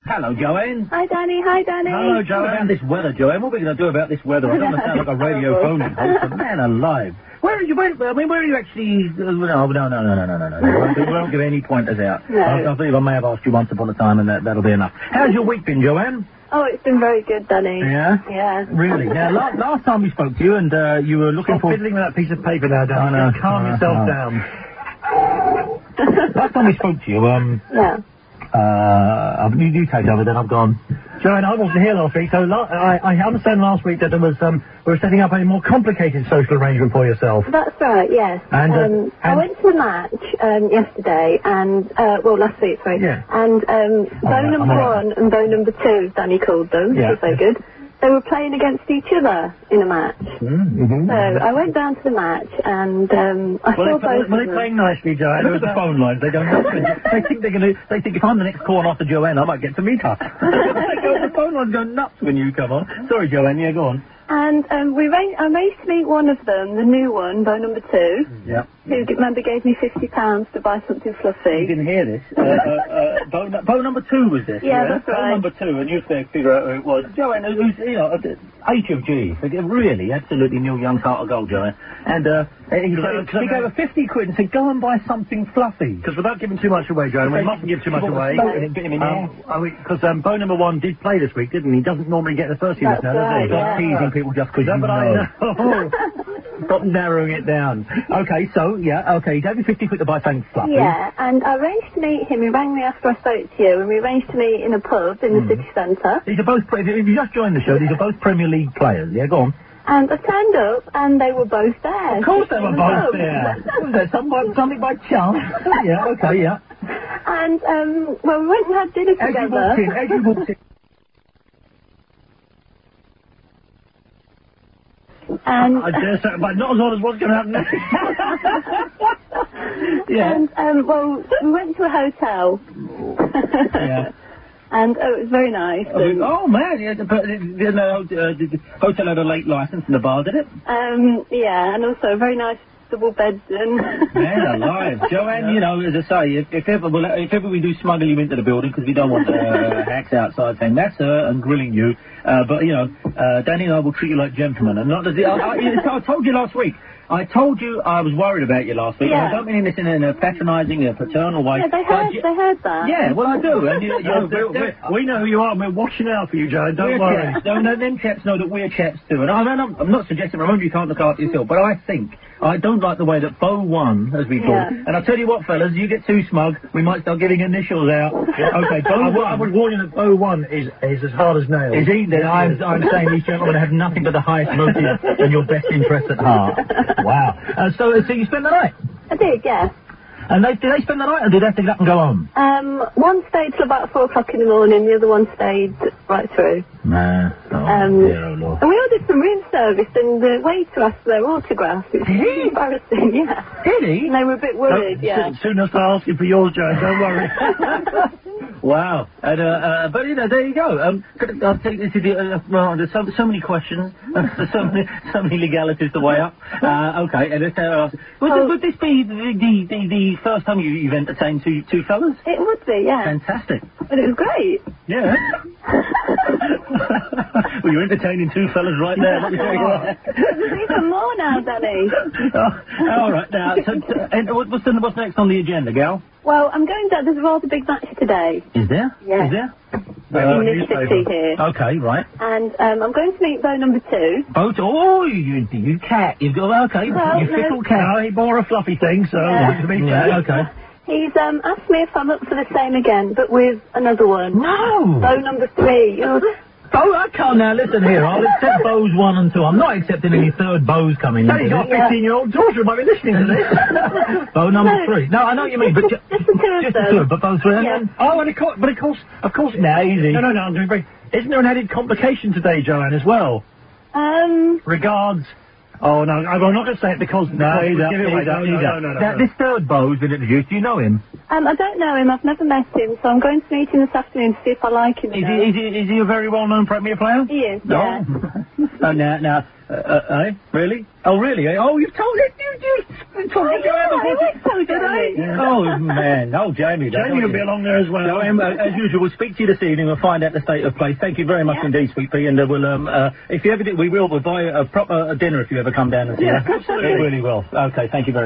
Hello, Joanne. Hi, Danny. Hi, Danny. Hello, Joanne. This weather, Joanne. What are we going to do about this weather? I don't want to sound like a radio phone host, but man alive. Where are you? Where are you actually? No. We won't give any pointers out. No. I believe I may have asked you once upon a time, and that'll be enough. How's your week been, Joanne? Oh, it's been very good, Danny. Yeah? Yeah. Really? Now, last time we spoke to you, and you were looking for... fiddling with that piece of paper now, Danny. I know. Calm yourself down. Last time we spoke to you, Yeah. you take over, then I've gone. Joanne, I wasn't here last week, so I understand last week that there was, we were setting up a more complicated social arrangement for yourself. That's right, yes. And I went to the match yesterday, and, last week, sorry. Yeah. And bow number one and bow number two, Danny called them, because they're good. They were playing against each other in a match. Mm-hmm. So I went down to the match, and I saw both of them. Were they playing nicely, Joanne? Look at the phone lines. They don't know. They think they're going to... They think if I'm the next call after Joanne, I might get to meet her. The phone lines go nuts when you come on. Sorry, Joanne. Yeah, go on. And I arranged to meet one of them, the new one, bow number two. Yeah. Who, remember, gave me £50 to buy something fluffy. You didn't hear this. Bow number two was this? Yeah, that's right. Bow number two, and you figure out who it was. Joanne, who's, H of G. Really, absolutely Neil Young's Heart of Gold, Joanne. And he gave her 50 quid and said, go and buy something fluffy. Because without giving too much away, Joanne, we mustn't give too much away. Because bow number one did play this week, didn't he? He doesn't normally get the first unit now, does he? Stop teasing people just because you know. I know. Stop narrowing it down. Okay, so, he gave me 50 quid to buy something fluffy. Yeah, and I arranged to meet him. He rang me after I spoke to you, and we arranged to meet in a pub in the city centre. These are both, if you just joined the show, these are both Premier League players. Yeah, go on. And I turned up, and they were both there. Of course they were both there. Was there something by chance? Yeah, okay, yeah. And, we went and had dinner together. As you walked in. And I dare say, but not as odd as what's going to happen next. Yeah. And, we went to a hotel. Yeah. And it was very nice. Oh, man, yeah, the hotel had a late license in the bar, did it? Yeah, and also very nice double beds in. Man alive. Joanne, as I say, if ever we do smuggle you into the building, because we don't want hacks outside saying, that's her, and grilling you, but, Danny and I will treat you like gentlemen, and not as... I told you last week. I told you I was worried about you last week. Yeah. And I don't mean this in a patronising, paternal way. Yeah, they heard that. Yeah, well, I do. And we know who you are, and we're watching out for you, Joe. Don't worry. No, them chaps know that we're chaps too. And I'm not suggesting, remember, you can't look after yourself, but I don't like the way that Bo won, as we call it. And I'll tell you what, fellas, you get too smug, we might start giving initials out. Okay, Bo won. I would warn you that Bo 1 is as hard as nails. Is he? Then I'm saying these gentlemen have nothing but the highest motive and your best interest at heart. Wow. So you spent the night? I did, yeah. And did they spend the night, or did they have to get up and go home? One stayed till about 4 o'clock in the morning, the other one stayed right through. Nah. Dear Lord. And we ordered some room service, and the waiter asked for their autographs. It was embarrassing, yeah. Did he? And they were a bit worried, yeah. Soon as I ask you for yours, Joe, don't worry. Wow. And, but, there you go. I'll take this, there's so many questions, there's so many legalities to weigh up. Okay, and would this be the first time you've entertained two fellas? It would be, yeah. Fantastic. And it was great. Yeah. Well, you're entertaining two fellas right there. There's even more now, Danny. All right, now, and what's next on the agenda, gal? Well, I'm going down, there's a rather big match today. Is there? Yeah. Is there? In this city here. Okay, right. And I'm going to meet bow number 2. You cat. You've got, okay, well, you fickle cat. No, he bore a fluffy thing, so... Okay. He's asked me if I'm up for the same again, but with another one. No! Bow number 3. I can't now, listen here, I'll accept bows 1 and 2. I'm not accepting any third bows coming in. You've got a 15-year-old daughter who might be listening to this. Bow number 3. No, I know what you mean, but just the two of them. But bow 3. Yeah. Of course... Now, easy. No, I'm doing great. Isn't there an added complication today, Joanne, as well? Regards... Oh, no, I'm not going to say it because... No. This third bow's been introduced. Do you know him? I don't know him. I've never met him, so I'm going to meet him this afternoon to see if I like him. Is he a very well-known Premier player? He is, yeah. Oh, now, Really? Oh, really? Oh, you've told it? You told it, Joanne, before today? Oh, man. Oh, Jamie. Jamie will be along there as well. Joanne, as usual, we'll speak to you this evening. We'll find out the state of play. Thank you very much indeed, Sweet Pea. And we'll, if you ever do, we'll buy a proper dinner if you ever come down and see us. Absolutely. It really will. Okay, thank you very much.